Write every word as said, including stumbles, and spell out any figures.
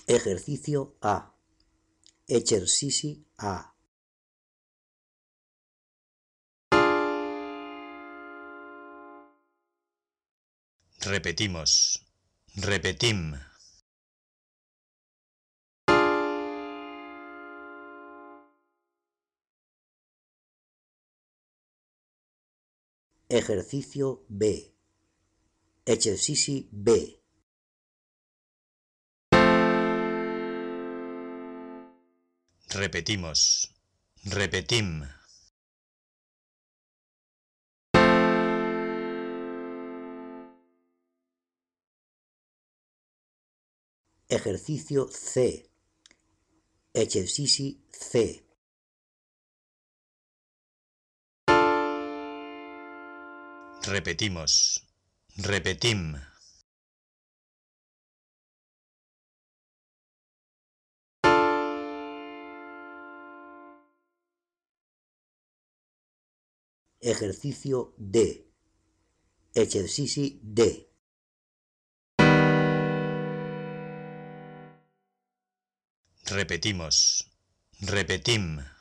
Ejercicio A. Exercici A. Repetimos. Repetim. Ejercicio B. Exercici B. Repetimos. Repetim. Ejercicio C. Exercici C. Repetimos. Repetim. Ejercicio D. Exercici D. Repetimos. Repetim.